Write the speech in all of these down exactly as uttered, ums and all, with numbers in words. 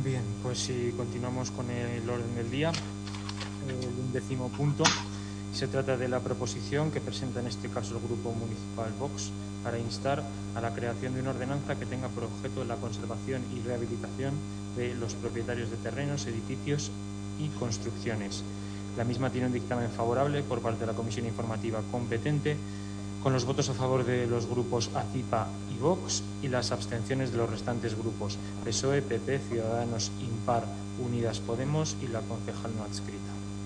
Bien, pues si continuamos con el orden del día, el undécimo punto, se trata de la proposición que presenta en este caso el Grupo Municipal Vox para instar a la creación de una ordenanza que tenga por objeto la conservación y rehabilitación de los propietarios de terrenos, edificios y construcciones. La misma tiene un dictamen favorable por parte de la Comisión Informativa competente, con los votos a favor de los grupos ACIPA y Vox y las abstenciones de los restantes grupos P S O E, P P, Ciudadanos, Impar, Unidas Podemos y la concejal no adscrita.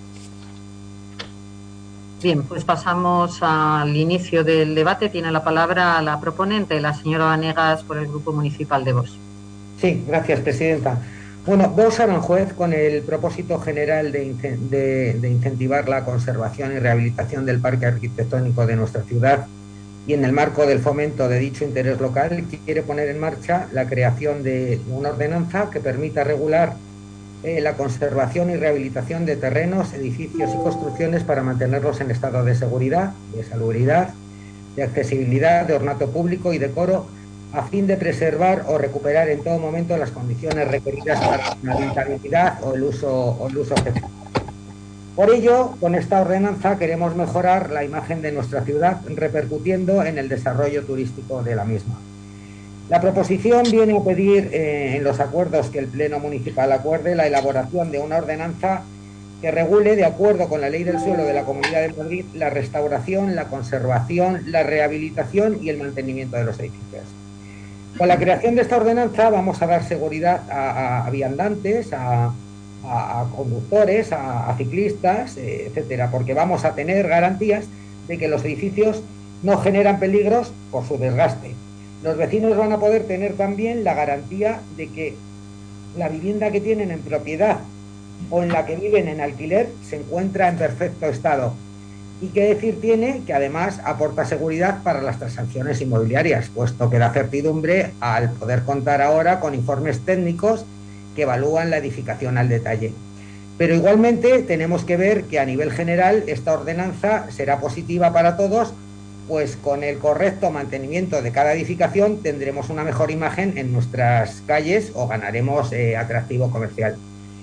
Bien, pues pasamos al inicio del debate. Tiene la palabra la proponente, la señora Vanegas, por el Grupo Municipal de Vox. Sí, gracias, presidenta. Bueno, Vox Aranjuez, con el propósito general de, de, de incentivar la conservación y rehabilitación del parque arquitectónico de nuestra ciudad y en el marco del fomento de dicho interés local, quiere poner en marcha la creación de una ordenanza que permita regular eh, la conservación y rehabilitación de terrenos, edificios y construcciones para mantenerlos en estado de seguridad, de salubridad, de accesibilidad, de ornato público y decoro, a fin de preservar o recuperar en todo momento las condiciones requeridas para la habitabilidad o el uso, o el uso efectivo. Por ello, con esta ordenanza queremos mejorar la imagen de nuestra ciudad, repercutiendo en el desarrollo turístico de la misma. La proposición viene a pedir eh, en los acuerdos que el Pleno Municipal acuerde la elaboración de una ordenanza que regule, de acuerdo con la Ley del Suelo de la Comunidad de Madrid, la restauración, la conservación, la rehabilitación y el mantenimiento de los edificios. Con la creación de esta ordenanza vamos a dar seguridad a, a viandantes, a, a, a conductores, a, a ciclistas, eh, etcétera, porque vamos a tener garantías de que los edificios no generan peligros por su desgaste. Los vecinos van a poder tener también la garantía de que la vivienda que tienen en propiedad o en la que viven en alquiler se encuentra en perfecto estado. Y qué decir tiene que además aporta seguridad para las transacciones inmobiliarias, puesto que da certidumbre al poder contar ahora con informes técnicos que evalúan la edificación al detalle. Pero igualmente tenemos que ver que a nivel general esta ordenanza será positiva para todos, pues con el correcto mantenimiento de cada edificación tendremos una mejor imagen en nuestras calles o ganaremos eh, atractivo comercial.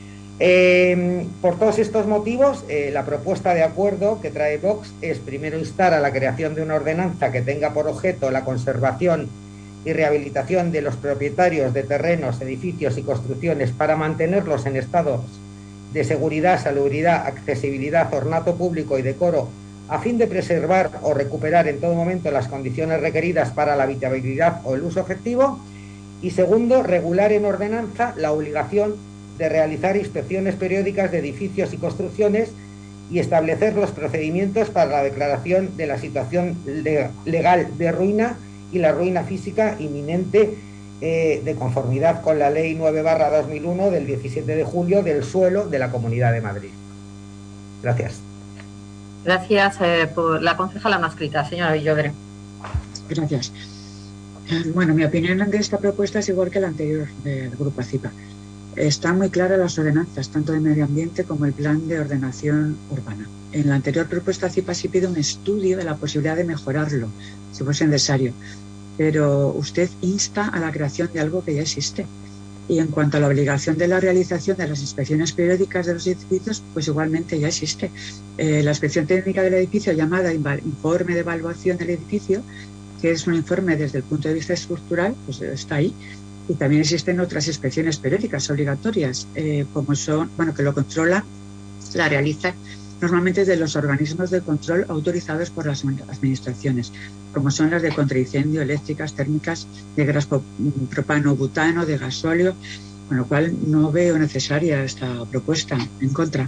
Eh, por todos estos motivos, eh, la propuesta de acuerdo que trae Vox es primero instar a la creación de una ordenanza que tenga por objeto la conservación y rehabilitación de los propietarios de terrenos, edificios y construcciones para mantenerlos en estados de seguridad, salubridad, accesibilidad, ornato público y decoro, a fin de preservar o recuperar en todo momento las condiciones requeridas para la habitabilidad o el uso efectivo. Y segundo, regular en ordenanza la obligación de realizar inspecciones periódicas de edificios y construcciones y establecer los procedimientos para la declaración de la situación legal de ruina y la ruina física inminente eh, de conformidad con la Ley nueve barra dos mil uno del diecisiete de julio del suelo de la Comunidad de Madrid. Gracias. Gracias eh, por la concejala no adscrita, señora Villodre. Gracias. Bueno, mi opinión de esta propuesta es igual que la anterior del Grupo ACIPA. Están muy claras las ordenanzas, tanto de medio ambiente como el plan de ordenación urbana. En la anterior propuesta ACIPA sí pide un estudio de la posibilidad de mejorarlo, si fuese necesario, pero usted insta a la creación de algo que ya existe. Y en cuanto a la obligación de la realización de las inspecciones periódicas de los edificios, pues igualmente ya existe. Eh, la inspección técnica del edificio, llamada informe de evaluación del edificio, que es un informe desde el punto de vista estructural, pues está ahí. Y también existen otras inspecciones periódicas obligatorias, eh, como son, bueno, que lo controlan, la realizan normalmente de los organismos de control autorizados por las administraciones, como son las de contraincendio, eléctricas, térmicas, de gas propano, butano, de gasóleo, con lo cual no veo necesaria esta propuesta. En contra.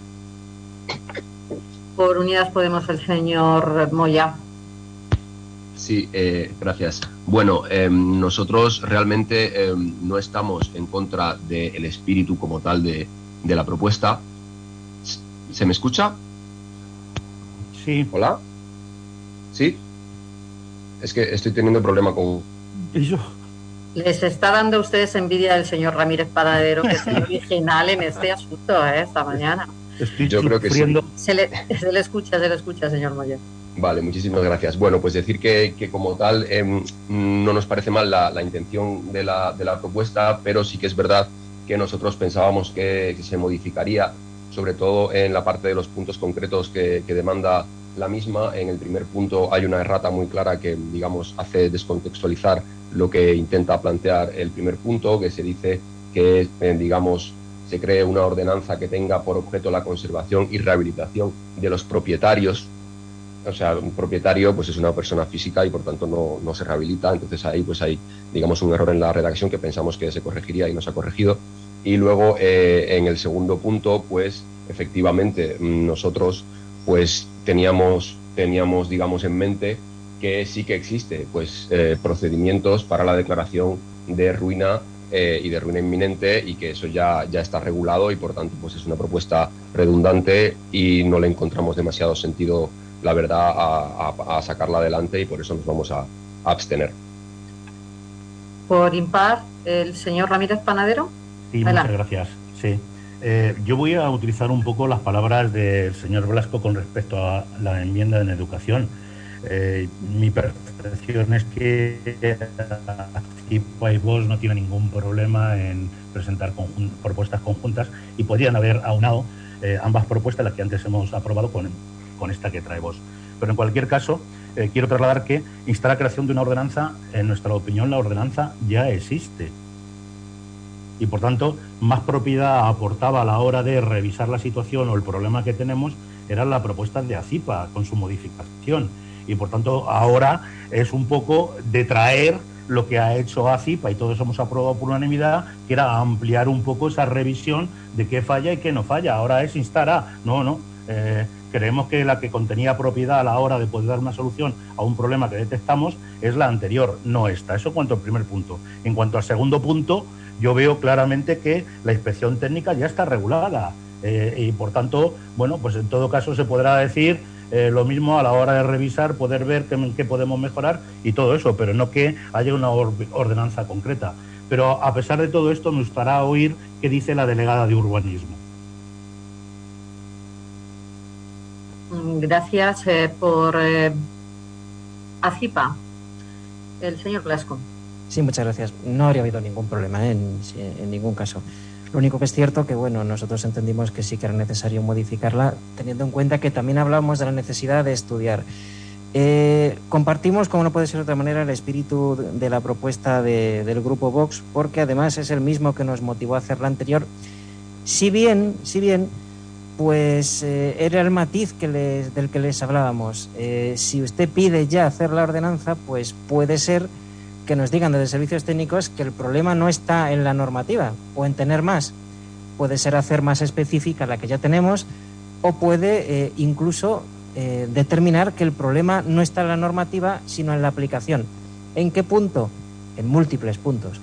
Por Unidas Podemos, el señor Moya. Sí, eh, gracias. Bueno, eh, nosotros realmente eh, no estamos en contra del espíritu como tal de, de la propuesta. ¿Se me escucha? Sí. ¿Hola? ¿Sí? Es que estoy teniendo problema con... ¿Eso? Les está dando a ustedes envidia del señor Ramírez Paradero, que es el original en este asunto, ¿eh? Esta mañana. Estoy Yo creo que sí. Se le, se le escucha, se le escucha, señor Moya. Vale, muchísimas gracias. Bueno, pues decir que, que como tal eh, no nos parece mal la, la intención de la, de la propuesta, pero sí que es verdad que nosotros pensábamos que, que se modificaría, sobre todo en la parte de los puntos concretos que, que demanda la misma. En el primer punto hay una errata muy clara que, digamos, hace descontextualizar lo que intenta plantear el primer punto, que se dice que, eh, digamos, se cree una ordenanza que tenga por objeto la conservación y rehabilitación de los propietarios. O sea, un propietario pues es una persona física y por tanto no, no se rehabilita. Entonces ahí pues hay, digamos, un error en la redacción que pensamos que se corregiría y no se ha corregido. Y luego eh, en el segundo punto, pues efectivamente nosotros pues teníamos, teníamos digamos en mente que sí que existe pues eh, procedimientos para la declaración de ruina eh, y de ruina inminente, y que eso ya, ya está regulado, y por tanto pues es una propuesta redundante y no le encontramos demasiado sentido, la verdad, a, a, a sacarla adelante, y por eso nos vamos a, a abstener. Por impar, el señor Ramírez Panadero. Sí, muchas gracias. Sí. Eh, yo voy a utilizar un poco las palabras del señor Blasco con respecto a la enmienda en educación. Eh, mi percepción es que Acipa y Vox no tienen ningún problema en presentar conjun- propuestas conjuntas, y podrían haber aunado eh, ambas propuestas, las que antes hemos aprobado, con, con esta que trae Vox. Pero en cualquier caso, eh, quiero trasladar que instar la creación de una ordenanza, en nuestra opinión, la ordenanza ya existe. Y por tanto, más propiedad aportaba a la hora de revisar la situación o el problema que tenemos era la propuesta de Acipa con su modificación. Y por tanto, ahora es un poco de traer lo que ha hecho Acipa, y todos hemos aprobado por unanimidad, que era ampliar un poco esa revisión de qué falla y qué no falla. Ahora es instar a... No, no. Eh, creemos que la que contenía propiedad a la hora de poder dar una solución a un problema que detectamos es la anterior, no esta. Eso en cuanto al primer punto. En cuanto al segundo punto, yo veo claramente que la inspección técnica ya está regulada, eh, y por tanto, bueno, pues en todo caso se podrá decir eh, lo mismo a la hora de revisar, poder ver qué, qué podemos mejorar y todo eso, pero no que haya una or- ordenanza concreta. Pero a pesar de todo esto, me gustará oír qué dice la delegada de urbanismo. Gracias eh, por eh, Acipa. El señor Blasco. Sí, muchas gracias. No habría habido ningún problema, ¿eh? en, en ningún caso. Lo único que es cierto que, bueno, nosotros entendimos que sí que era necesario modificarla, teniendo en cuenta que también hablábamos de la necesidad de estudiar. Eh, compartimos, como no puede ser de otra manera, el espíritu de la propuesta de, del Grupo Vox, porque además es el mismo que nos motivó a hacer la anterior. Si bien, si bien, pues eh, era el matiz que les, del que les hablábamos. Eh, si usted pide ya hacer la ordenanza, pues puede ser que nos digan desde servicios técnicos que el problema no está en la normativa o en tener más. Puede ser hacer más específica la que ya tenemos, o puede eh, incluso eh, determinar que el problema no está en la normativa, sino en la aplicación. ¿En qué punto? En múltiples puntos.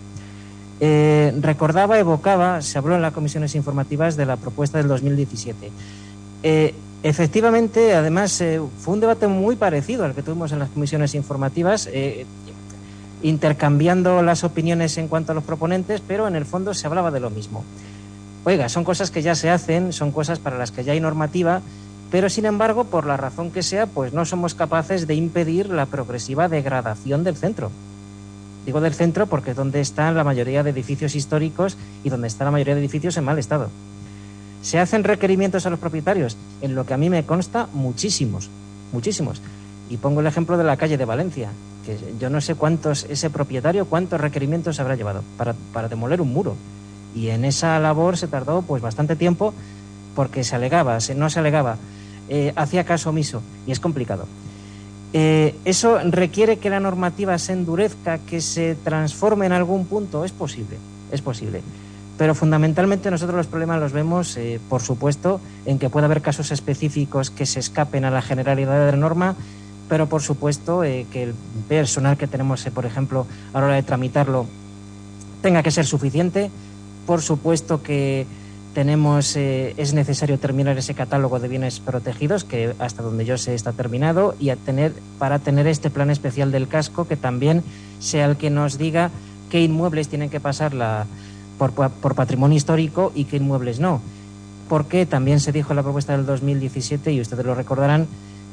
Eh, recordaba, evocaba, se habló en las comisiones informativas de la propuesta del dos mil diecisiete. Eh, efectivamente, además, eh, fue un debate muy parecido al que tuvimos en las comisiones informativas, eh, intercambiando las opiniones en cuanto a los proponentes, pero en el fondo se hablaba de lo mismo. Oiga, son cosas que ya se hacen, son cosas para las que ya hay normativa, pero sin embargo, por la razón que sea, pues no somos capaces de impedir la progresiva degradación del centro. Digo del centro porque es donde están la mayoría de edificios históricos y donde está la mayoría de edificios en mal estado. ¿Se hacen requerimientos a los propietarios? En lo que a mí me consta, muchísimos, muchísimos. Y pongo el ejemplo de la calle de Valencia, que yo no sé cuántos, ese propietario, cuántos requerimientos habrá llevado para, para demoler un muro. Y en esa labor se tardó pues bastante tiempo, porque se alegaba, se, no se alegaba, eh, hacía caso omiso, y es complicado. Eh, ¿Eso requiere que la normativa se endurezca, que se transforme en algún punto? Es posible, es posible. Pero fundamentalmente nosotros los problemas los vemos, eh, por supuesto, en que puede haber casos específicos que se escapen a la generalidad de la norma, pero por supuesto eh, que el personal que tenemos, eh, por ejemplo, a la hora de tramitarlo, tenga que ser suficiente. Por supuesto que tenemos, eh, es necesario terminar ese catálogo de bienes protegidos, que hasta donde yo sé está terminado, y a tener, para tener este plan especial del casco, que también sea el que nos diga qué inmuebles tienen que pasar la, por, por patrimonio histórico y qué inmuebles no. Porque también se dijo en la propuesta del dos mil diecisiete, y ustedes lo recordarán,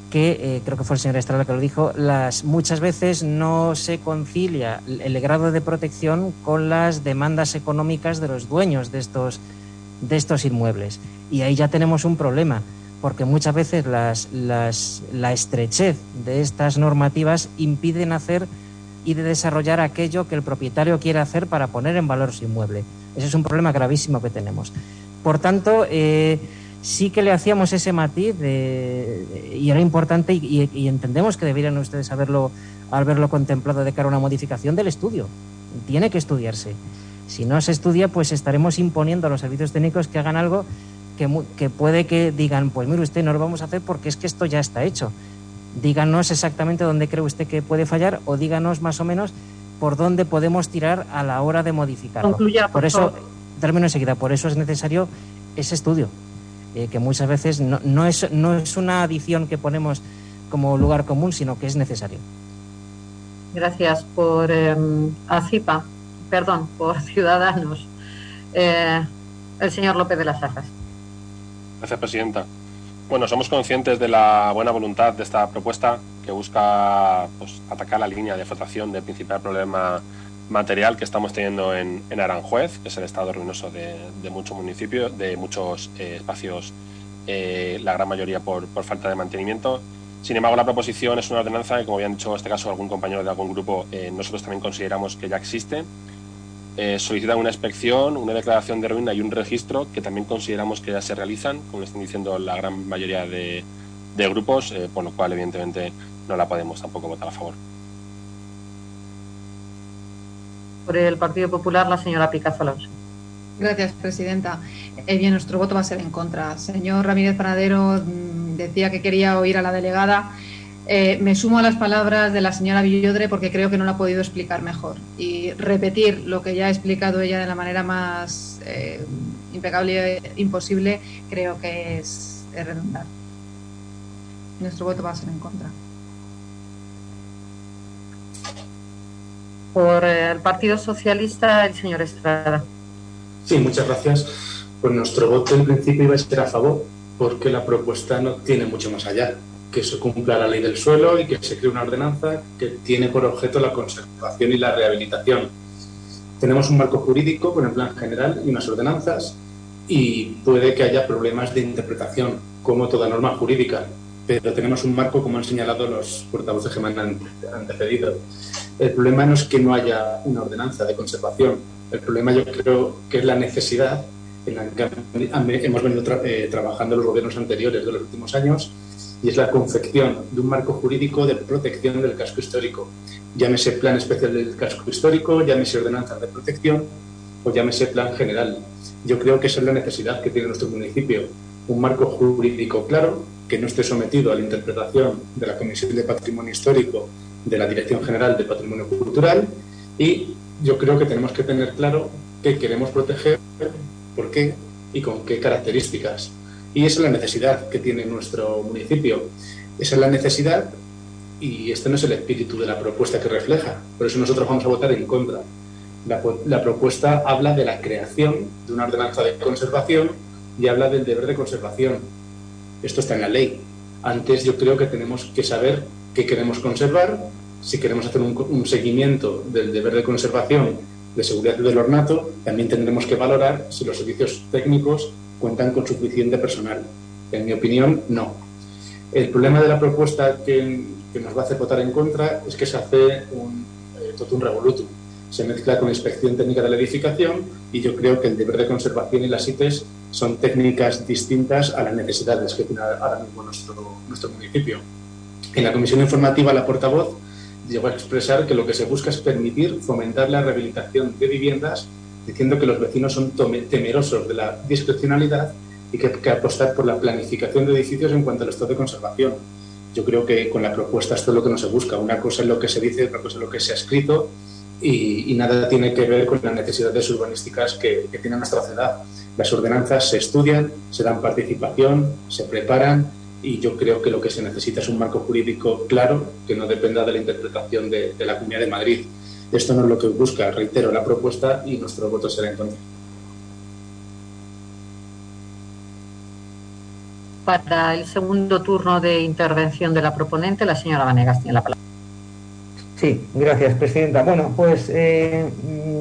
que, eh, creo que fue el señor Estrada que lo dijo, las, muchas veces no se concilia el grado de protección con las demandas económicas de los dueños de estos, de estos inmuebles. Y ahí ya tenemos un problema, porque muchas veces las, las, la estrechez de estas normativas impiden hacer y de desarrollar aquello que el propietario quiere hacer para poner en valor su inmueble. Ese es un problema gravísimo que tenemos. Por tanto, eh, sí que le hacíamos ese matiz de, de, y era importante y, y, y entendemos que deberían ustedes haberlo, haberlo contemplado de cara a una modificación del estudio. Tiene que estudiarse. Si no se estudia, pues estaremos imponiendo a los servicios técnicos que hagan algo que, que puede que digan, pues mire usted, no lo vamos a hacer porque es que esto ya está hecho. Díganos exactamente dónde cree usted que puede fallar o díganos más o menos por dónde podemos tirar a la hora de modificarlo. Concluya, por, por eso, favor. Termino enseguida, por eso es necesario ese estudio. Eh, que muchas veces no, no, es, no es una adición que ponemos como lugar común, sino que es necesario. Gracias. Por eh, ACIPA, perdón, por Ciudadanos, eh, el señor López de las Ajas. Gracias, presidenta. Bueno, somos conscientes de la buena voluntad de esta propuesta que busca pues, atacar la línea de flotación del principal problema material que estamos teniendo en, en Aranjuez, que es el estado ruinoso de, de muchos municipios, de muchos eh, espacios, eh, la gran mayoría por, por falta de mantenimiento. Sin embargo, la proposición es una ordenanza que, como habían dicho en este caso algún compañero de algún grupo, eh, nosotros también consideramos que ya existe. Eh, solicitan una inspección, una declaración de ruina y un registro que también consideramos que ya se realizan, como están diciendo la gran mayoría de, de grupos, eh, por lo cual evidentemente no la podemos tampoco votar a favor. Por el Partido Popular, la señora Picazo Alonso. Gracias, presidenta. Eh, bien, nuestro voto va a ser en contra. Señor Ramírez Panadero mmm, decía que quería oír a la delegada. Eh, me sumo a las palabras de la señora Villodre porque creo que no lo ha podido explicar mejor. Y repetir lo que ya ha explicado ella de la manera más eh, impecable e imposible, creo que es, es redundar. Nuestro voto va a ser en contra. Por el Partido Socialista, el señor Estrada. Sí, muchas gracias. Pues nuestro voto en principio iba a ser a favor, porque la propuesta no tiene mucho más allá. Que se cumpla la ley del suelo y que se cree una ordenanza que tiene por objeto la conservación y la rehabilitación. Tenemos un marco jurídico con el plan general y unas ordenanzas y puede que haya problemas de interpretación, como toda norma jurídica, pero tenemos un marco, como han señalado los portavoces que me han antecedido. El problema no es que no haya una ordenanza de conservación, el problema yo creo que es la necesidad en la que hemos venido tra eh, trabajando los gobiernos anteriores de los últimos años, y es la confección de un marco jurídico de protección del casco histórico. Llámese plan especial del casco histórico, llámese ordenanza de protección o llámese plan general. Yo creo que esa es la necesidad que tiene nuestro municipio. Un marco jurídico claro, que no esté sometido a la interpretación de la Comisión de Patrimonio Histórico, de la Dirección General de Patrimonio Cultural, y yo creo que tenemos que tener claro qué queremos proteger, por qué y con qué características. Y esa es la necesidad que tiene nuestro municipio. Esa es la necesidad y este no es el espíritu de la propuesta que refleja. Por eso nosotros vamos a votar en contra. La, la propuesta habla de la creación de una ordenanza de conservación y habla del deber de conservación. Esto está en la ley. Antes yo creo que tenemos que saber qué queremos conservar, si queremos hacer un, un seguimiento del deber de conservación, de seguridad y del ornato, también tendremos que valorar si los servicios técnicos cuentan con suficiente personal. En mi opinión, no. El problema de la propuesta que, que nos va a hacer votar en contra es que se hace un eh, totum revolutum. Se mezcla con la inspección técnica de la edificación y yo creo que el deber de conservación y las I T E S son técnicas distintas a las necesidades que tiene ahora mismo nuestro, nuestro municipio. En la comisión informativa, la portavoz llegó a expresar que lo que se busca es permitir fomentar la rehabilitación de viviendas, diciendo que los vecinos son temerosos de la discrecionalidad y que hay que apostar por la planificación de edificios en cuanto al estado de conservación. Yo creo que con la propuesta esto es lo que no se busca. Una cosa es lo que se dice, otra cosa es lo que se ha escrito y, y nada tiene que ver con las necesidades urbanísticas que, que tiene nuestra ciudad. Las ordenanzas se estudian, se dan participación, se preparan y yo creo que lo que se necesita es un marco jurídico claro que no dependa de la interpretación de, de la Comunidad de Madrid. Esto no es lo que busca, reitero, la propuesta y nuestro voto será en contra. para el segundo turno de intervención de la proponente, la señora Vanegas tiene la palabra. Sí, gracias, presidenta. Bueno, pues eh,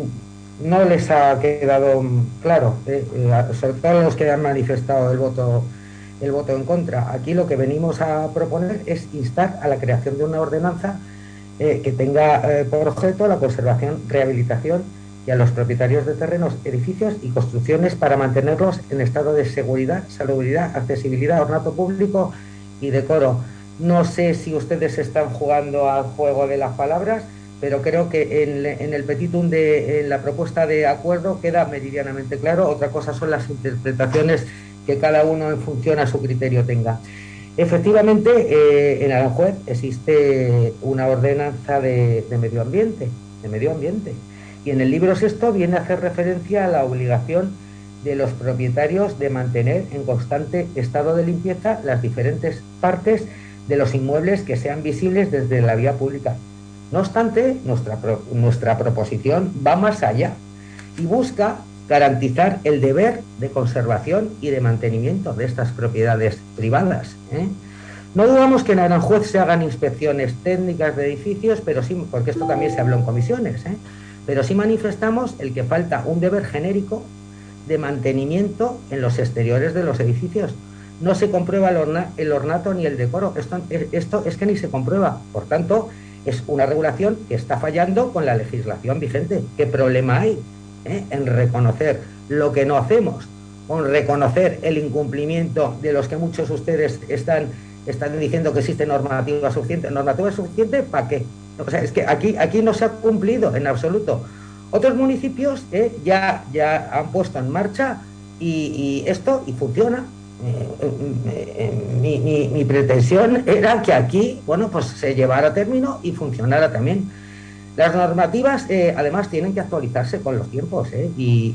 no les ha quedado claro, eh, eh, sobre todo los que han manifestado el voto, el voto en contra. Aquí lo que venimos a proponer es instar a la creación de una ordenanza eh, que tenga eh, por objeto la conservación, rehabilitación y a los propietarios de terrenos, edificios y construcciones para mantenerlos en estado de seguridad, salubridad, accesibilidad, ornato público y decoro. No sé si ustedes están jugando al juego de las palabras, pero creo que en, en el petitum de en la propuesta de acuerdo queda meridianamente claro. Otra cosa son las interpretaciones que cada uno en función a su criterio tenga. Efectivamente, eh, en Aranjuez existe una ordenanza de, de medio ambiente, de medio ambiente, y en el libro sexto viene a hacer referencia a la obligación de los propietarios de mantener en constante estado de limpieza las diferentes partes de los inmuebles que sean visibles desde la vía pública. No obstante, nuestra, nuestra proposición va más allá y busca garantizar el deber de conservación y de mantenimiento de estas propiedades privadas, ¿eh? No dudamos que en Aranjuez se hagan inspecciones técnicas de edificios, pero sí, porque esto también se habló en comisiones, ¿eh? Pero sí manifestamos el que falta un deber genérico de mantenimiento en los exteriores de los edificios. No se comprueba el, orna, el ornato ni el decoro. Esto, esto es que ni se comprueba. Por tanto, es una regulación que está fallando con la legislación vigente. ¿Qué problema hay eh, en reconocer lo que no hacemos? O en reconocer el incumplimiento de los que muchos de ustedes están, están diciendo que existe normativa suficiente. ¿Normativa suficiente para qué? O sea, es que aquí, aquí no se ha cumplido en absoluto. Otros municipios eh, ya, ya han puesto en marcha y, y esto y funciona. Eh, eh, mi, mi, mi pretensión era que aquí, bueno, pues se llevara a término y funcionara también. Las normativas, eh, además, tienen que actualizarse con los tiempos, eh,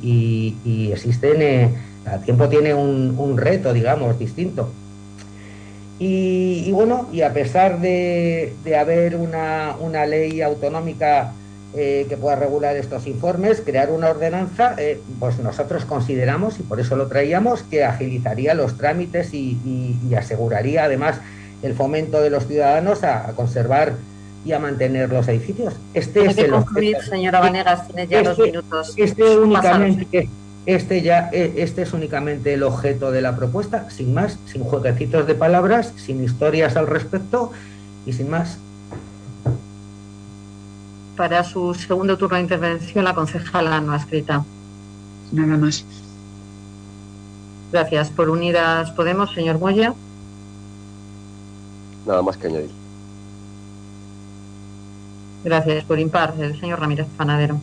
y, y, y existen, eh, el tiempo tiene un, un reto, digamos, distinto. Y, y bueno, y a pesar de, de haber una, una ley autonómica Eh, que pueda regular estos informes, crear una ordenanza, eh, pues nosotros consideramos, y por eso lo traíamos, que agilizaría los trámites y, y, y aseguraría además el fomento de los ciudadanos a, a conservar y a mantener los edificios. Este Tiene es que el concluir, objeto. señora Vanegas, tiene ya este, dos minutos. Este únicamente, este, ya, este es únicamente el objeto de la propuesta, sin más, sin jueguecitos de palabras, sin historias al respecto y sin más. Para su segundo turno de intervención, la concejala no ha escrita. Nada más. Gracias. Por Unidas Podemos, señor Moya. Nada más que añadir. Gracias. Por Impar, el señor Ramírez Panadero.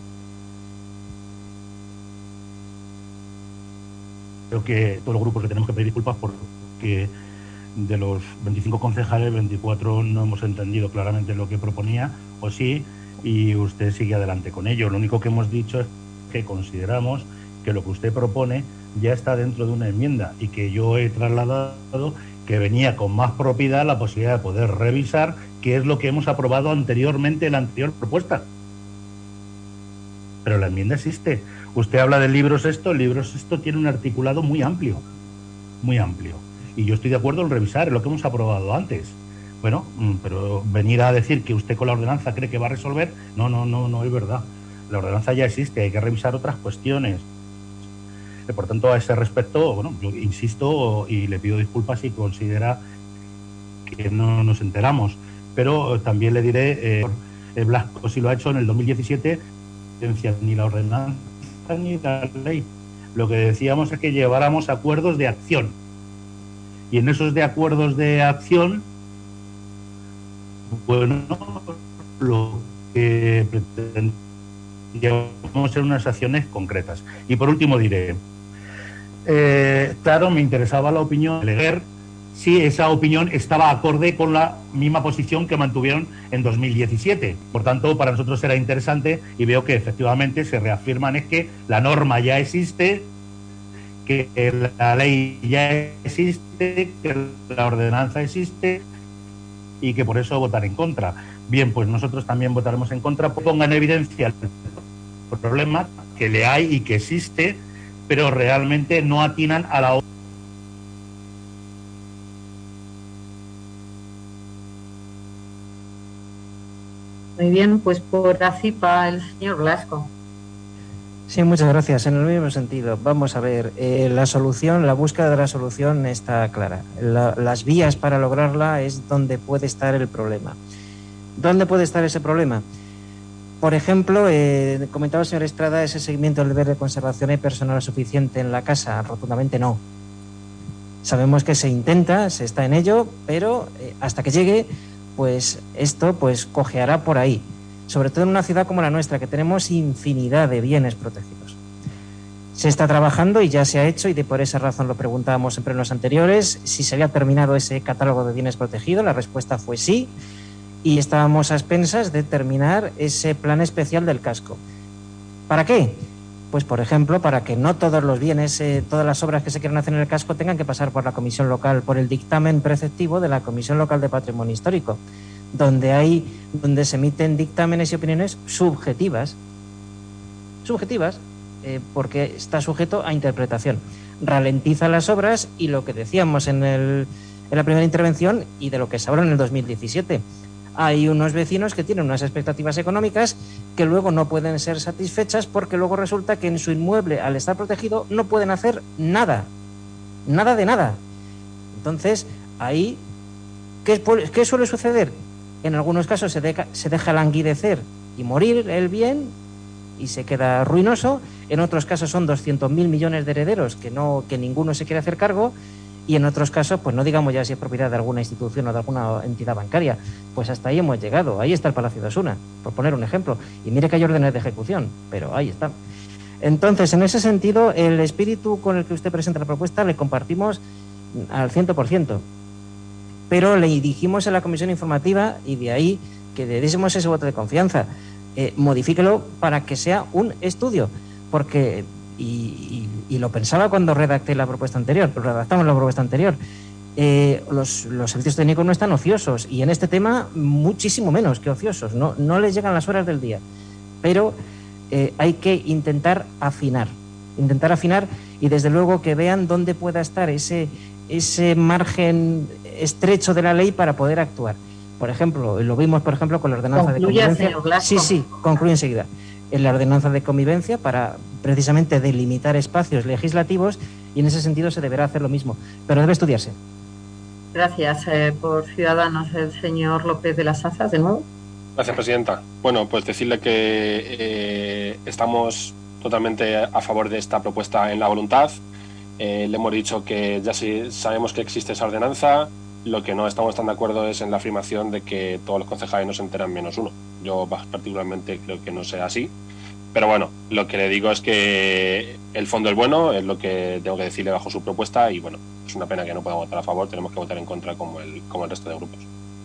Creo que todos los grupos le tenemos que pedir disculpas porque de los veinticinco concejales, veinticuatro no hemos entendido claramente lo que proponía, o sí, y usted sigue adelante con ello. Lo único que hemos dicho es que consideramos que lo que usted propone ya está dentro de una enmienda y que yo he trasladado que venía con más propiedad la posibilidad de poder revisar qué es lo que hemos aprobado anteriormente en la anterior propuesta. Pero la enmienda existe. Usted habla del libro sexto, el libro sexto tiene un articulado muy amplio, muy amplio. Y yo estoy de acuerdo en revisar lo que hemos aprobado antes. Bueno, pero venir a decir que usted con la ordenanza cree que va a resolver, no, no, no, no es verdad. La ordenanza ya existe, hay que revisar otras cuestiones. Por tanto, a ese respecto, bueno, yo insisto y le pido disculpas si considera que no nos enteramos. Pero también le diré, eh, Blasco si lo ha hecho en el dos mil diecisiete, ni la ordenanza ni la ley. Lo que decíamos es que lleváramos acuerdos de acción. Y en esos de acuerdos de acción, bueno, lo que pretendíamos ser unas acciones concretas. Y por último diré, eh, claro, me interesaba la opinión de leer si esa opinión estaba acorde con la misma posición que mantuvieron en dos mil diecisiete. Por tanto, para nosotros era interesante y veo que efectivamente se reafirman es que la norma ya existe, que la ley ya existe, que la ordenanza existe y que por eso votar en contra. Bien, pues nosotros también votaremos en contra. Ponga en evidencia el problema que le hay y que existe, pero realmente no atinan a la Muy bien, pues por ACIPA el señor Blasco. Sí, muchas gracias. En el mismo sentido, vamos a ver, eh, la solución, la búsqueda de la solución está clara. La, las vías para lograrla es donde puede estar el problema. ¿Dónde puede estar ese problema? Por ejemplo, eh, comentaba el señor Estrada, ese seguimiento del deber de conservación. ¿Hay personal suficiente en la casa? Rotundamente no. Sabemos que se intenta, se está en ello, pero eh, hasta que llegue, pues esto pues cojeará por ahí. Sobre todo en una ciudad como la nuestra, que tenemos infinidad de bienes protegidos. Se está trabajando y ya se ha hecho, y de por esa razón lo preguntábamos siempre en los anteriores, si se había terminado ese catálogo de bienes protegidos. La respuesta fue sí, y estábamos a expensas de terminar ese plan especial del casco. ¿Para qué? Pues, por ejemplo, para que no todos los bienes, eh, todas las obras que se quieran hacer en el casco tengan que pasar por la comisión local, por el dictamen preceptivo de la Comisión Local de Patrimonio Histórico, donde hay, donde se emiten dictámenes y opiniones subjetivas, subjetivas, eh, porque está sujeto a interpretación. Ralentiza las obras y lo que decíamos en, el, en la primera intervención y de lo que se habló en el dos mil diecisiete. Hay unos vecinos que tienen unas expectativas económicas que luego no pueden ser satisfechas porque luego resulta que en su inmueble, al estar protegido, no pueden hacer nada, nada de nada. Entonces, ahí, ¿qué, qué suele suceder? En algunos casos se deja, se deja languidecer y morir el bien y se queda ruinoso. En otros casos son doscientos mil millones de herederos que, no, que ninguno se quiere hacer cargo. Y en otros casos, pues no digamos ya si es propiedad de alguna institución o de alguna entidad bancaria. Pues hasta ahí hemos llegado. Ahí está el Palacio de Osuna, por poner un ejemplo. Y mire que hay órdenes de ejecución, pero ahí está. Entonces, en ese sentido, el espíritu con el que usted presenta la propuesta le compartimos al cien por ciento. Pero le dijimos en la comisión informativa, y de ahí que le diésemos ese voto de confianza, eh, modifíquelo para que sea un estudio, porque, y, y, y lo pensaba cuando redacté la propuesta anterior, pero redactamos la propuesta anterior, eh, los, los servicios técnicos no están ociosos, y en este tema muchísimo menos que ociosos, no, no les llegan las horas del día, pero eh, hay que intentar afinar, intentar afinar y desde luego que vean dónde pueda estar ese, ese margen estrecho de la ley para poder actuar. Por ejemplo, lo vimos por ejemplo con la ordenanza de convivencia. Sí, sí, concluyo enseguida. En la ordenanza de convivencia para precisamente delimitar espacios legislativos, y en ese sentido se deberá hacer lo mismo, pero debe estudiarse. Gracias. Eh, por Ciudadanos, el señor López de las Azas, de nuevo. Gracias, presidenta. Bueno, pues decirle que eh, estamos totalmente a favor de esta propuesta en la voluntad. Eh, le hemos dicho que ya sí sabemos que existe esa ordenanza. Lo que no estamos tan de acuerdo es en la afirmación de que todos los concejales no se enteran menos uno. Yo particularmente creo que no sea así. Pero bueno, lo que le digo es que el fondo es bueno, es lo que tengo que decirle bajo su propuesta, y bueno, es una pena que no podamos votar a favor, tenemos que votar en contra como el, como el resto de grupos.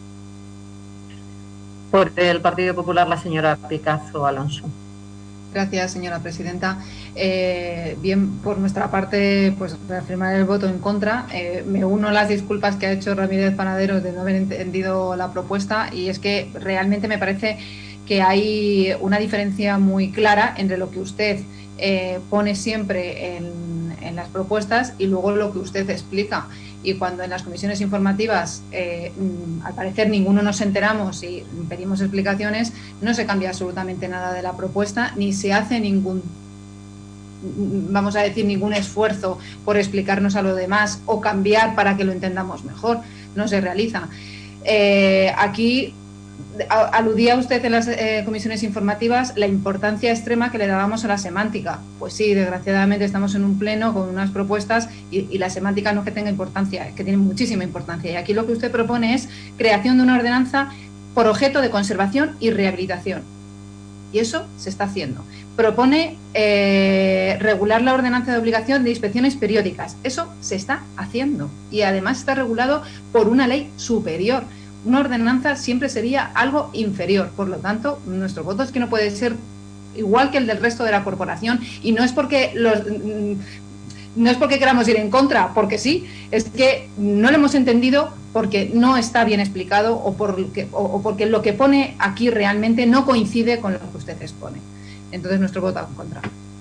Por el Partido Popular, la señora Picazo Alonso. Gracias, señora presidenta. Eh, bien, por nuestra parte, pues reafirmar el voto en contra. Eh, me uno a las disculpas que ha hecho Ramírez Panadero de no haber entendido la propuesta, y es que realmente me parece que hay una diferencia muy clara entre lo que usted eh, pone siempre en, en las propuestas y luego lo que usted explica. Y cuando en las comisiones informativas, eh, al parecer ninguno nos enteramos y pedimos explicaciones, no se cambia absolutamente nada de la propuesta, ni se hace ningún, vamos a decir, ningún esfuerzo por explicarnos a lo demás o cambiar para que lo entendamos mejor. No se realiza. Eh, aquí aludía usted en las eh, comisiones informativas la importancia extrema que le dábamos a la semántica. Pues sí, desgraciadamente estamos en un pleno con unas propuestas y, y la semántica no es que tenga importancia, es que tiene muchísima importancia. Y aquí lo que usted propone es creación de una ordenanza por objeto de conservación y rehabilitación. Y eso se está haciendo. Propone eh, regular la ordenanza de obligación de inspecciones periódicas. Eso se está haciendo. Y además está regulado por una ley superior. Una ordenanza siempre sería algo inferior. Por lo tanto, nuestro voto es que no puede ser igual que el del resto de la corporación, y no es porque los, no es porque queramos ir en contra, porque sí, es que no lo hemos entendido porque no está bien explicado o, porque, o, o porque lo que pone aquí realmente no coincide con lo que usted expone. Entonces, nuestro voto en contra.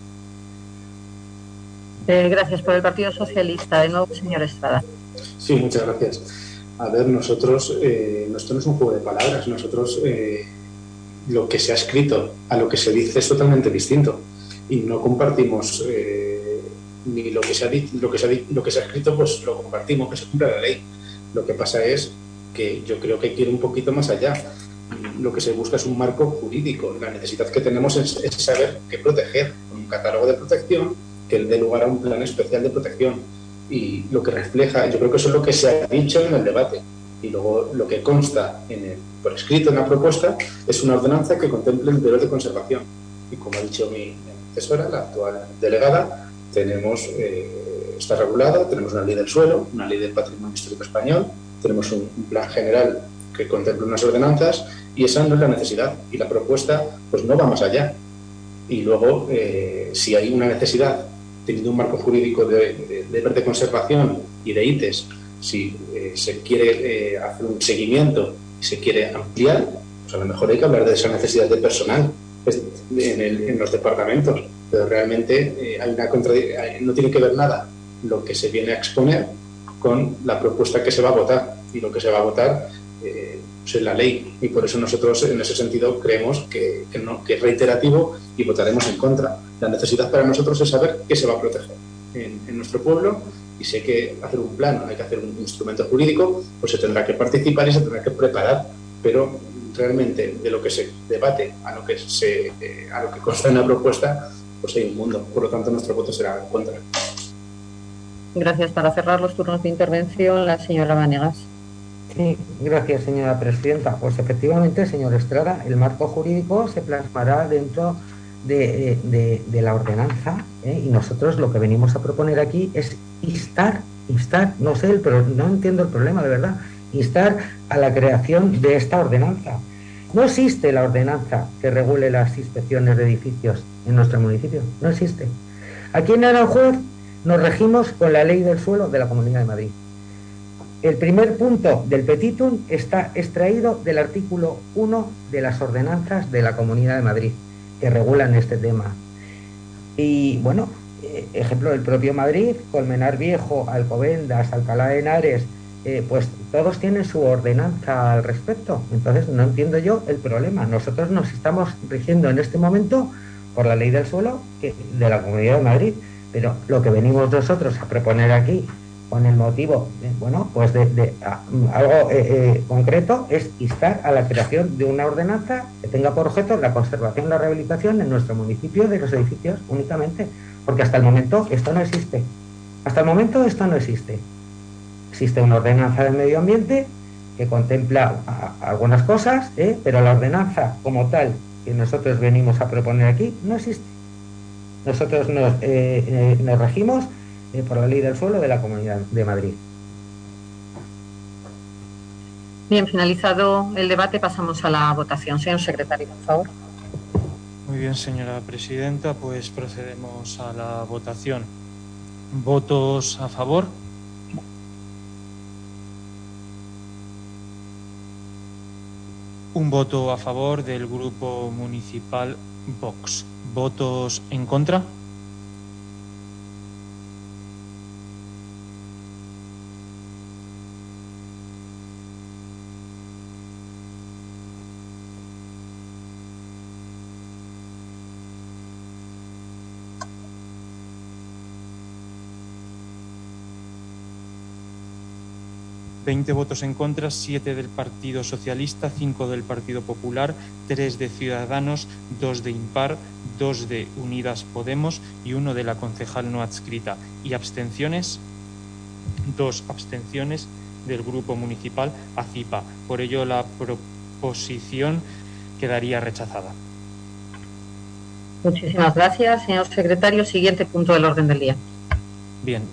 Eh, gracias. Por el Partido Socialista, de nuevo, señor Estrada. Sí, muchas gracias. A ver, nosotros, eh, esto no es un juego de palabras, nosotros eh, lo que se ha escrito a lo que se dice es totalmente distinto y no compartimos eh, ni lo que se ha lo que se ha, lo que se ha escrito, pues lo compartimos, que se cumpla la ley. Lo que pasa es que yo creo que hay que ir un poquito más allá. Lo que se busca es un marco jurídico. La necesidad que tenemos es, es saber qué proteger, un catálogo de protección que dé lugar a un plan especial de protección. Y lo que refleja, yo creo que eso es lo que se ha dicho en el debate. Y luego lo que consta en el, por escrito en la propuesta es una ordenanza que contemple el deber de conservación. Y como ha dicho mi antecesora, la actual delegada, tenemos, eh, está regulada, tenemos una ley del suelo, una ley del patrimonio histórico español, tenemos un, un plan general que contemple unas ordenanzas y esa no es la necesidad. Y la propuesta pues no va más allá. Y luego, eh, si hay una necesidad, teniendo un marco jurídico de, de, de deber de conservación y de I T E S, si eh, se quiere eh, hacer un seguimiento y se quiere ampliar, pues a lo mejor hay que hablar de esa necesidad de personal en, el, en los departamentos. Pero realmente eh, hay una contradicción, no tiene que ver nada lo que se viene a exponer con la propuesta que se va a votar. Y lo que se va a votar eh, pues es la ley. Y por eso nosotros en ese sentido creemos que, que, no, que es reiterativo y votaremos en contra. La necesidad para nosotros es saber qué se va a proteger en, en nuestro pueblo. Y si hay que hacer un plan, hay que hacer un instrumento jurídico, pues se tendrá que participar y se tendrá que preparar. Pero realmente de lo que se debate a lo que se eh, a lo que consta en la propuesta, pues hay un mundo. Por lo tanto, nuestro voto será en contra. Gracias. Para cerrar los turnos de intervención, la señora Vanegas. Sí, gracias, señora presidenta. Pues efectivamente, señor Estrada, el marco jurídico se plasmará dentro de, de, de la ordenanza, ¿eh? Y nosotros lo que venimos a proponer aquí es instar, instar, no sé, pero no entiendo el problema, de verdad, instar a la creación de esta ordenanza. No existe la ordenanza que regule las inspecciones de edificios en nuestro municipio, no existe. Aquí en Aranjuez nos regimos con la ley del suelo de la Comunidad de Madrid. El primer punto del petitum está extraído del artículo uno de las ordenanzas de la Comunidad de Madrid que regulan este tema. Y bueno, ejemplo, el propio Madrid, Colmenar Viejo, Alcobendas, Alcalá de Henares, eh, pues todos tienen su ordenanza al respecto. Entonces no entiendo yo el problema. Nosotros nos estamos rigiendo en este momento por la ley del suelo que, de la Comunidad de Madrid, pero lo que venimos nosotros a proponer aquí con el motivo, de, bueno, pues de, de a, algo eh, eh, concreto es instar a la creación de una ordenanza que tenga por objeto la conservación y la rehabilitación en nuestro municipio de los edificios únicamente, porque hasta el momento esto no existe. Hasta el momento esto no existe. Existe una ordenanza del medio ambiente que contempla a, a algunas cosas, ¿eh? pero la ordenanza como tal que nosotros venimos a proponer aquí no existe. Nosotros nos, eh, eh, nos regimos eh, por la ley del suelo de la Comunidad de Madrid. Bien, finalizado el debate, pasamos a la votación. Señor secretario, por favor. Muy bien, señora presidenta, pues procedemos a la votación. ¿Votos a favor? Un voto a favor del Grupo Municipal Vox. ¿Votos en contra? veinte votos en contra, siete del Partido Socialista, cinco del Partido Popular, tres de Ciudadanos, dos de Impar, dos de Unidas Podemos y uno de la concejal no adscrita. ¿Y abstenciones? Dos abstenciones del Grupo Municipal ACIPA. Por ello, la proposición quedaría rechazada. Muchísimas gracias, señor secretario. Siguiente punto del orden del día. Bien.